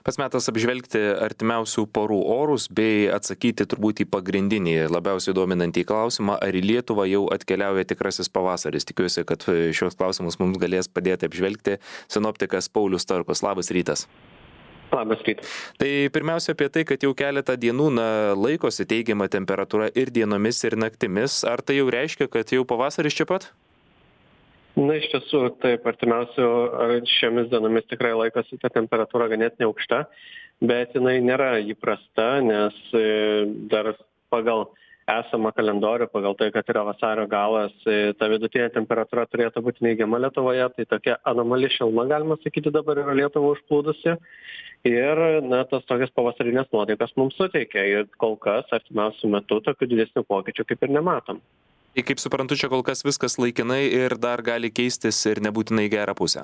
Pats metas apžvelgti artimiausių parų orus bei atsakyti turbūt į pagrindinį labiausiai dominantį klausimą, ar į Lietuvą jau atkeliauja tikrasis pavasaris. Tikiuosi, kad šios klausimus mums galės padėti apžvelgti sinoptikas Paulius Starkus. Labas rytas. Labas rytas. Tai pirmiausia apie tai, kad jau keletą dienų laikosi teigiama temperatūra ir dienomis, ir naktimis. Ar tai jau reiškia, kad jau pavasaris čia pat? Na, iš tiesų, taip, šiomis dienomis tikrai laikosi ta temperatūra ganėtinai aukšta, bet jinai nėra įprasta, nes dar pagal esamą kalendorių, pagal tai, kad yra vasario galas, ta vidutinė temperatūra turėtų būti neigiama Lietuvoje, tai tokia anomali šiluma, galima sakyti, dabar yra Lietuva užplūdusi. Ir, tas tokias pavasarinės nuotaikas mums suteikia. Ir kol kas, artimiausiu metu, tokių didesnių pokyčių kaip ir nematom. Tai kaip suprantu, čia kol kas viskas laikinai ir dar gali keistis ir nebūtinai į gerą pusę.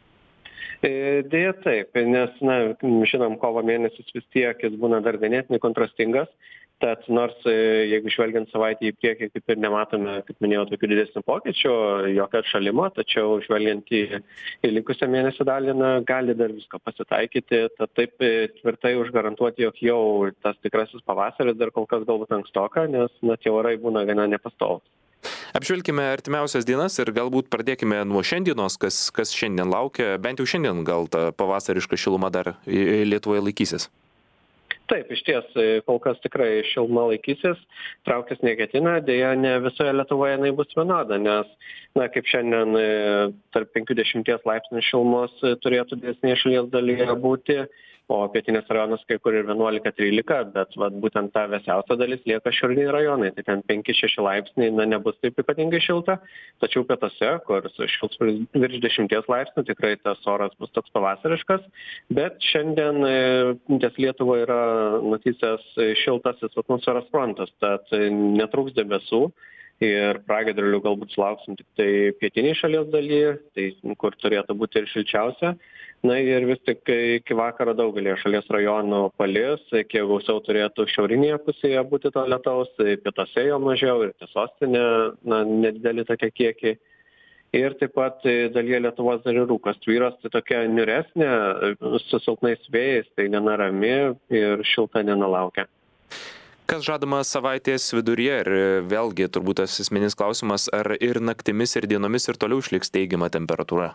Deja taip, nes, žinom, kovo mėnesis vis tiek jis būna dar ganėtinai kontrastingas, tad nors jeigu žvelgiant savaitę į priekį, kaip ir nematome, kaip minėjau, tokių didesnių pokyčių, jokio atšalimo, tačiau žvelgiant į likusią mėnesio dalį, gali dar visko pasitaikyti, tad taip tvirtai užgarantuoti, jog jau tas tikrasis pavasaris dar kol kas galbūt ankstoka, nes tie orai būna gana nepastovūs. Apžvelkime artimiausias dienas ir galbūt pradėkime nuo šiandienos, kas šiandien laukia, bent jau šiandien gal ta pavasariška šiluma dar Lietuvoje laikysis. Taip, iš ties, kol kas tikrai šiluma laikysis, trauktis neketina, dėja ne visoje Lietuvoje jinai bus vienoda, nes, kaip šiandien tarp 50 laipsnių šilumos turėtų didesnėje šalies dalyje būti, o pietinės rajonas kai kur ir 11-13, bet būtent ta vėsiausia dalis lieka šiauriniai rajonai, tai ten 5-6 laipsniai, nebus taip ypatingai šilta, tačiau pietuose, kur šils virš 10 laipsnių, tikrai tas oras bus toks pavasariškas, bet šiandien ties Lietuva yra nutįsęs šiltasis atmosferos frontas, tad netrūks debesų ir pragiedrulių galbūt sulauksim tik tai pietiniai šalies dalyje, tai kur turėtų būti ir šilčiausia. Ir vis tik iki vakaro daugelį šalies rajonų palis, kiek gausiau turėtų šiaurinėje pusėje būti to lietaus, pietuose jo mažiau ir ties sostinė nedideli tokie kiekiai. Ir taip pat dalyje Lietuvos dar ir rūkas tvyros, tai tokia niūresnė, su silpnais vėjais, tai gana rami ir šilta diena laukia. Kas žadama savaitės viduryje ir vėlgi turbūt tas esminis klausimas, ar ir naktimis, ir dienomis ir toliau išliks teigiama temperatūra?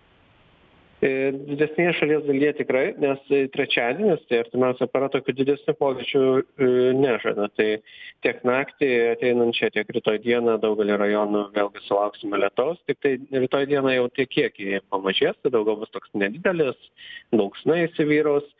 Didesnėje šalies dalyje tikrai, nes trečiadienis, tai artimiausia para tokių didesnių pokyčių nežada. Tai tiek naktį ateinančią, tiek rytoj dieną daugelį rajonų vėlgi sulauksime lietaus, tik tai rytoj dieną jau tie kiekiai pamažės, tai daugiau bus toks nedidelis, dulksna įsivyraus.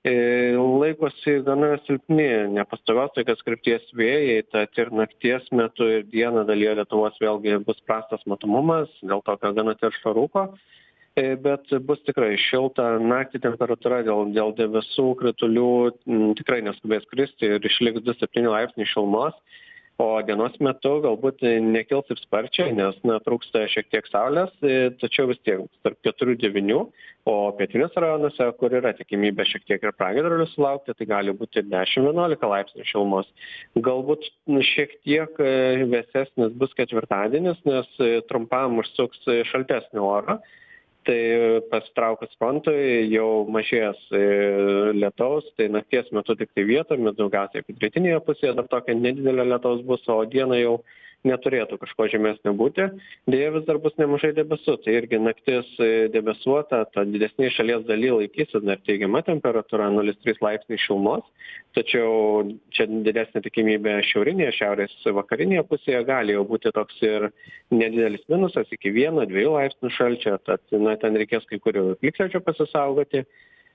Laikosi gana silpni, nepastovios tokios krypties vėjai, tad ir nakties metu ir dieną dalyje Lietuvos vėlgi bus prastas matomumas, dėl tokio gana tiršto rūko. Bet bus tikrai šilta, naktį temperatūra dėl debesų kritulių tikrai neskubės kristi ir išliks 2-7 laipsniai šilumos, o dienos metu galbūt nekils taip sparčiai, nes trūksta šiek tiek saulės, tačiau vis tiek tarp 4-9, o pietinės rajonuose, kur yra tikimybė šiek tiek ir pragiedrulių sulaukti, tai gali būti 10-11 laipsnių šilumos. Galbūt šiek tiek vėsesnis bus ketvirtadienis, nes trumpam užsuks šaltesnį orą. Tai pasitraukus frontui jau mažės lietaus, tai nakties metu tik tai vietomis, daugiausiai pietrytinėje pusėje dar tokia nedidelė lietaus bus, o dieną jau neturėtų kažko žemesnio būti. Deja, vis dar bus nemažai debesų, tai irgi naktis debesuota, ta didesnė šalies daly laikysis dar teigiama temperatūra 0,3 laipsniai šilumos, tačiau čia didesnė tikimybė šiaurinėje, šiaurės vakarinėje pusėje gali jau būti toks ir nedidelis minusas iki 1-2 laipsnių šalčio, tad ten reikės kai kurių plikledžio pasisaugoti.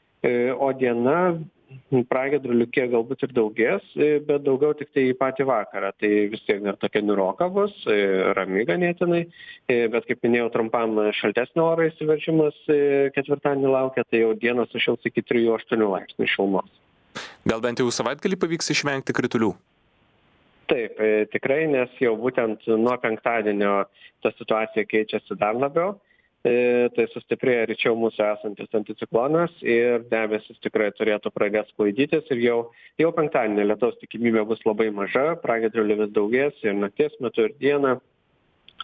O diena pragiedrulių kiek galbūt ir daugės, bet daugiau tik tai į patį vakarą. Tai vis tiek dar tokia niūroka bus, rami ganėtinai, bet kaip minėjau, trumpam šaltesnio oro įsiveržimas ketvirtadienį laukia, tai jau dieną sušils iki 3-8 laipsnių šilumos. Gal bent jau savaitgalį pavyks išvengti kritulių? Taip, tikrai, nes jau būtent nuo penktadienio ta situacija keičiasi dar labiau. Tai sustiprėja ryčiau mūsų esantis anticiklonas ir debesis tikrai turėtų pradėti sklaidytis ir jau penktadienį lietaus tikimybė bus labai maža, pragiedrulių vis daugės ir nakties metu ir dieną.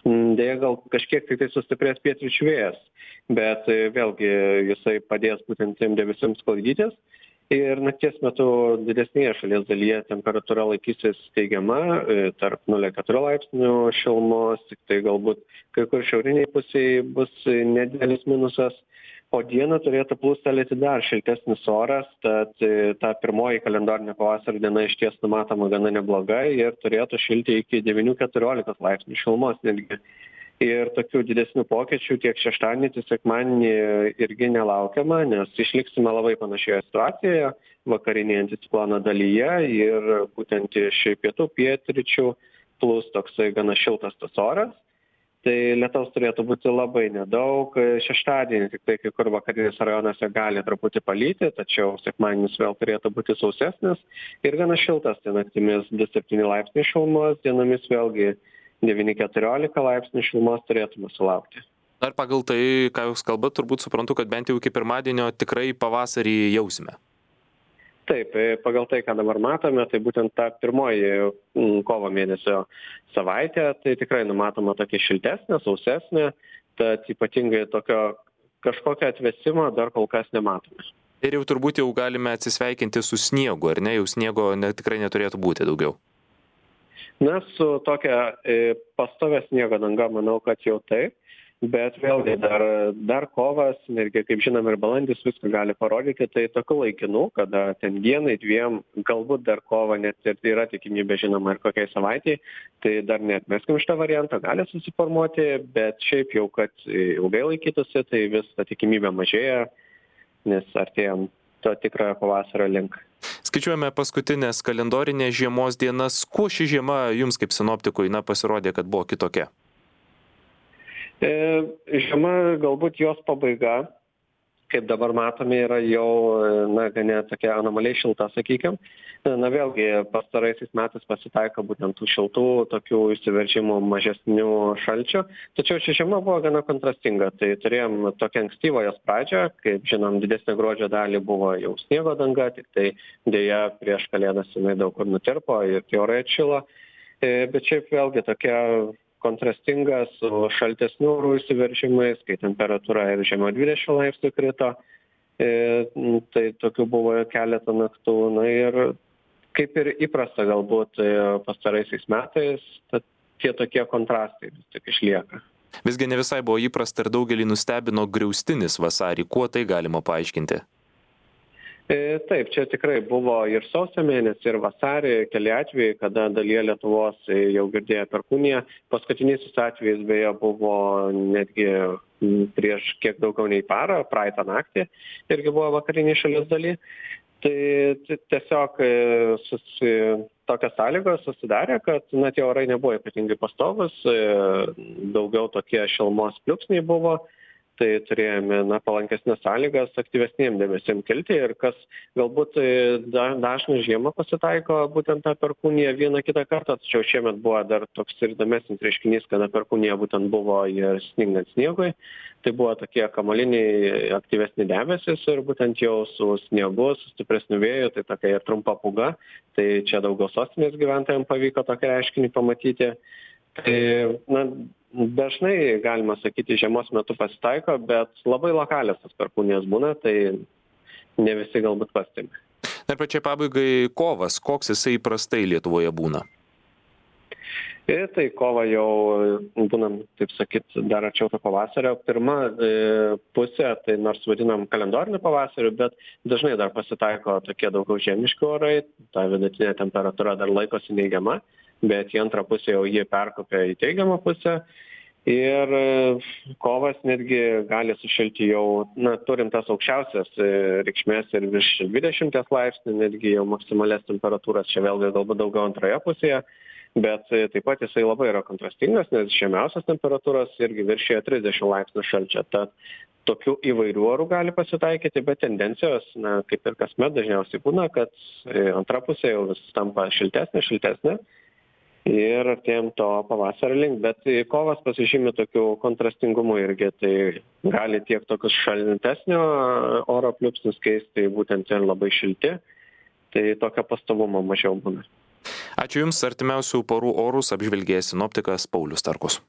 Deja, gal kažkiek tai sustiprės pietryčių vėjas, bet vėlgi jisai padės būtent tiem debesims sklaidytis. Ir nakties metu didesnėje šalies dalyje temperatūra laikysis teigiama, tarp 0,4 laipsnių šilumos, tik tai galbūt kai kur šiauriniai pusėje bus nedidelis minusas, o dieną turėtų plūstelėti dar šiltesnis oras, tad ta pirmoji kalendorinė pavasario diena išties numatoma gana nebloga ir turėtų šilti iki 9-14 laipsnių šilumos netgi. Ir tokių didesnių pokyčių tiek šeštadienį, tiek sekmadienį irgi nelaukiama, nes išliksime labai panašioje situacijoje vakarinėje anticiklono dalyje ir būtent iš pietų pietryčių plūs toksai gana šiltas tas oras. Tai lietaus turėtų būti labai nedaug. Šeštadienį tik tai kai kur vakarinėse rajonuose gali truputį palyti, tačiau sekmadienis vėl turėtų būti sausesnis ir gana šiltas, tai naktimis 2-7 laipsniai šilumos, dienomis vėlgi 9-14 laipsnių šilumos turėtume sulaukti. Ar pagal tai, ką jūs kalbat, turbūt suprantu, kad bent jau iki pirmadienio tikrai pavasarį jausime? Taip, pagal tai, ką dabar matome, tai būtent ta pirmoji kovo mėnesio savaitė, tai tikrai numatoma tokia šiltesnė, sausesnė, tad ypatingai tokio kažkokio atvėsimo dar kol kas nematome. Ir jau turbūt jau galime atsisveikinti su sniegu, ar ne? Jau sniego tikrai neturėtų būti daugiau. Na, su tokia pastovia sniego danga, manau, kad jau taip, bet vėlgi dar kovas, netgi, kaip žinom, ir balandis viską gali parodyti, tai tokių laikinų, kada ten dienai, dviem, galbūt dar kovo net ir yra tikimybė, žinoma, ir kokiai savaitėjai, tai dar neatmeskim šitą variantą, gali susiformuoti, bet šiaip jau, kad ilgai laikytųsi, tai vis ta tikimybė mažėja, nes artėjom to tikrojo pavasario link. Skaičiuojame paskutinės kalendorinės žiemos dienas. Kuo ši žiema jums kaip sinoptikui pasirodė, kad buvo kitokia? Žiema, galbūt jos pabaiga, kaip dabar matome, yra jau gana tokia anomaliai šilta, sakykime. Na vėlgi, pastaraisiais metais pasitaiko būtent tų šiltų, tokių įsiveržimų mažesnių šalčių. Tačiau ši žiema buvo gana kontrastinga. Tai turėjom tokią ankstyvą jos pradžią, kaip žinom, didesnė gruodžio dalį buvo jau sniego danga, tik tai dėja prieš Kalėdas jinai daug kur nutirpo ir tie orai atšilo. Bet šiaip vėlgi tokia kontrastinga su šaltesnių orų įsiveržimais, kai temperatūra ir žemiau 20 laipsnių krito. Tai tokių buvo keletą naktų. Na ir kaip ir įprasta galbūt pastaraisiais metais, tad tie tokie kontrastai vis tik išlieka. Visgi ne visai buvo įprasta ir daugelį nustebino griaustinis vasarį. Kuo tai galima paaiškinti? Taip, čia tikrai buvo ir sausio mėnesį, ir vasarį keli atvejai, kada dalyje Lietuvos jau girdėjo perkūniją. Paskutinysis atvejis beje buvo netgi prieš kiek daugiau nei parą, praeitą naktį, irgi buvo vakarinėje šalies daly. Tai tiesiog tokios sąlygos susidarė, kad tie orai nebuvo ypatingai pastovus, daugiau tokie šilumos pliūpsniai buvo. Tai turėjome palankesnės sąlygas aktyvesniem debesim kilti ir kas galbūt dažnai žiemą pasitaiko būtent tą perkūniją vieną kitą kartą, tačiau šiemet buvo dar toks ir įdomesnis reiškinys, kada perkūnija būtent buvo ir sningant sniegui. Tai buvo tokie kamuoliniai aktyvesni debesis ir būtent jau su sniegu, su stipresniu vėju, tai tokia ir trumpa pūga. Tai čia daugiau sostinės gyventojams pavyko tokį reiškinį pamatyti. Tai, dažnai, galima sakyti, žiemos metu pasitaiko, bet labai lokalios tas perkūnijos būna, tai ne visi galbūt pastebi. Ir pačiai pabaigai kovas, koks jisai įprastai Lietuvoje būna? Tai kova jau būnam, taip sakyt, dar arčiau to pavasario. Pirma pusė, tai nors vadinam kalendoriniu pavasariu, bet dažnai dar pasitaiko tokie daugiau žiemiški orai, ta vidutinė temperatūra dar laikosi neigiama, bet į antrą pusę jau jie perkopia į teigiamą pusę. Ir kovas netgi gali sušilti jau, turim tas aukščiausias reikšmės ir virš 20 laipsnių, netgi jau maksimalias temperatūras, čia vėlgi galbūt daugiau antroje pusėje, bet taip pat jisai labai yra kontrastingas, nes žemiausias temperatūros irgi viršėja 30 laipsnių šalčio. Tad tokių įvairių orų gali pasitaikyti, bet tendencijos, kaip ir kasmet dažniausiai būna, kad antra pusė jau vis tampa šiltesnė. Ir artėjom to pavasario link, bet kovas pasižymi tokiu kontrastingumu irgi, tai gali tiek tokius šaltesnio oro pliūpsnius keisti, būtent ir labai šilti, tai tokio pastovumo mažiau būna. Ačiū Jums, artimiausių parų orus apžvelgė sinoptikas Paulius Starkus.